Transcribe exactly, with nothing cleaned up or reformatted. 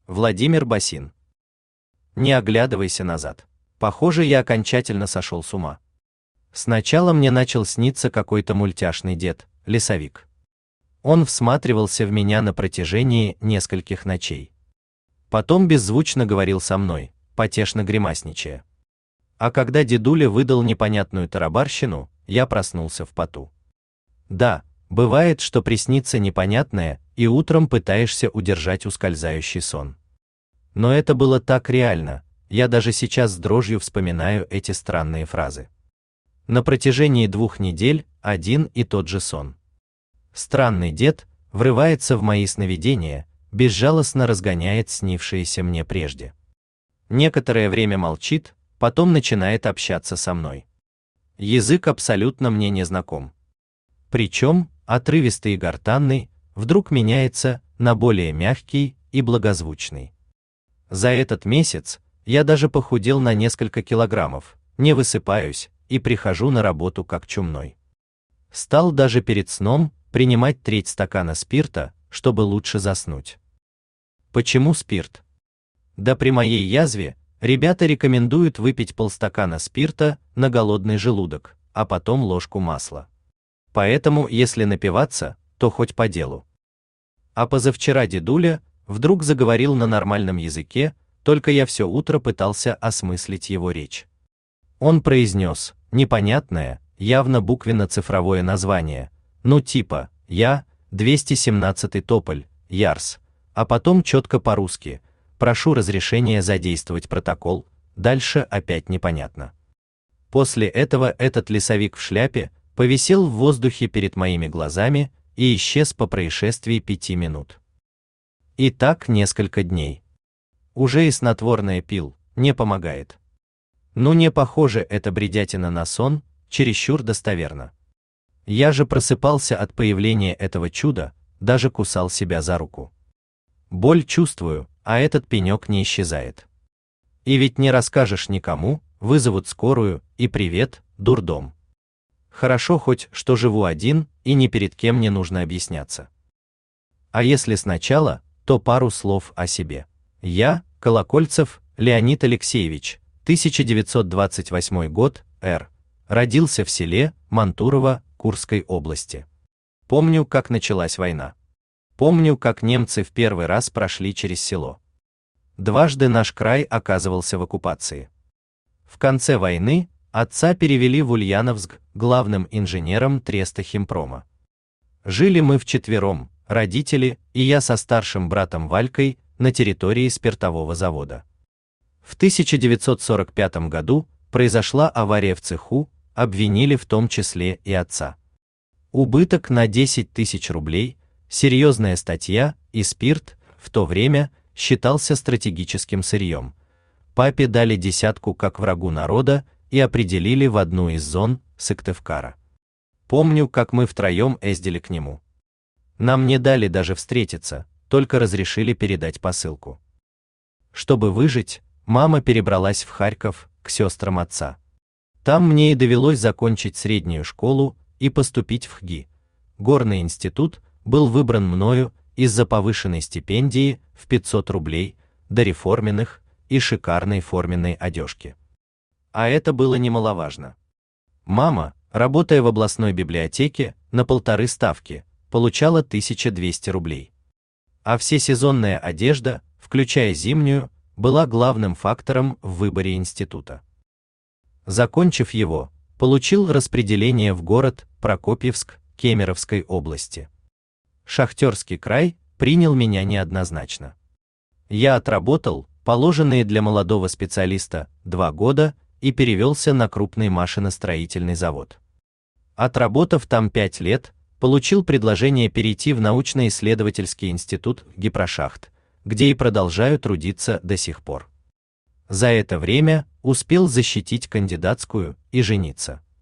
Владимир Басин. Не оглядывайся назад. Похоже, я окончательно сошел с ума. Сначала мне начал сниться какой-то мультяшный дед, лесовик. Он всматривался в меня на протяжении нескольких ночей. Потом беззвучно говорил со мной, потешно гримасничая. А когда дедуля выдал непонятную тарабарщину, я проснулся в поту. Да, бывает, что приснится непонятное, и утром пытаешься удержать ускользающий сон. Но это было так реально, я даже сейчас с дрожью вспоминаю эти странные фразы. На протяжении двух недель один и тот же сон. Странный дед врывается в мои сновидения, безжалостно разгоняет снившиеся мне прежде. Некоторое время молчит, потом начинает общаться со мной. Язык абсолютно мне не знаком. Причем отрывистый и гортанный вдруг меняется на более мягкий и благозвучный. За этот месяц я даже похудел на несколько килограммов, не высыпаюсь и прихожу на работу как чумной. Стал даже перед сном принимать треть стакана спирта, чтобы лучше заснуть. Почему спирт? Да при моей язве ребята рекомендуют выпить полстакана спирта на голодный желудок, а потом ложку масла. Поэтому, если напиваться, то хоть по делу. А позавчера дедуля вдруг заговорил на нормальном языке, только я все утро пытался осмыслить его речь. Он произнес непонятное, явно буквенно-цифровое название, ну типа «Я, двести семнадцатый тополь, Ярс», а потом четко по-русски «Прошу разрешения задействовать протокол», дальше опять непонятно. После этого этот лесовик в шляпе повисел в воздухе перед моими глазами и исчез по происшествии пяти минут. И так несколько дней. Уже и снотворное пил, не помогает. Ну не похоже эта бредятина на сон, чересчур достоверно. Я же просыпался от появления этого чуда, даже кусал себя за руку. Боль чувствую, а этот пенек не исчезает. И ведь не расскажешь никому, вызовут скорую, и привет, дурдом. Хорошо хоть, что живу один, и ни перед кем не нужно объясняться. А если сначала, то пару слов о себе. Я, Колокольцев Леонид Алексеевич, тысяча девятьсот двадцать восьмой год, Р. Родился в селе Мантурово Курской области. Помню, как началась война. Помню, как немцы в первый раз прошли через село. Дважды наш край оказывался в оккупации. В конце войны отца перевели в Ульяновск главным инженером Треста Химпрома. Жили мы вчетвером, родители и я со старшим братом Валькой, на территории спиртового завода. В тысяча девятьсот сорок пятом году произошла авария в цеху, обвинили в том числе и отца. Убыток на десять тысяч рублей, серьезная статья, и спирт в то время считался стратегическим сырьем. Папе дали десятку как врагу народа и определили в одну из зон Сыктывкара. Помню, как мы втроем ездили к нему. Нам не дали даже встретиться, только разрешили передать посылку. Чтобы выжить, мама перебралась в Харьков к сестрам отца. Там мне и довелось закончить среднюю школу и поступить в ХГИ. Горный институт был выбран мною из-за повышенной стипендии в пятьсот рублей, дореформенных и шикарной форменной одежки. А это было немаловажно. Мама, работая в областной библиотеке, на полторы ставки, получала тысячу двести рублей. А всесезонная одежда, включая зимнюю, была главным фактором в выборе института. Закончив его, получил распределение в город Прокопьевск Кемеровской области. Шахтерский край принял меня неоднозначно. Я отработал положенные для молодого специалиста два года и перевелся на крупный машиностроительный завод. Отработав там пять лет, получил предложение перейти в научно-исследовательский институт Гипрошахт, где и продолжаю трудиться до сих пор. За это время успел защитить кандидатскую и жениться.